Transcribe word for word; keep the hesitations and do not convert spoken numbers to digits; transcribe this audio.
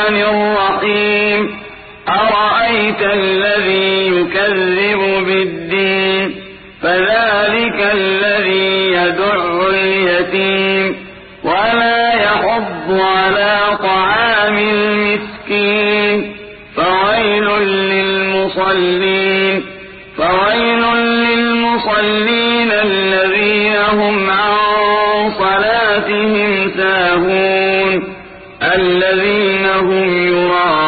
الرحمن الرحيم أرأيت الذي يكذب بالدين فذلك الذي يدع اليتيم ولا يحض على طعام المسكين فويل للمصلين فويل للمصلين الذين هم عن صلاتهم ساهون الذين هم يراءون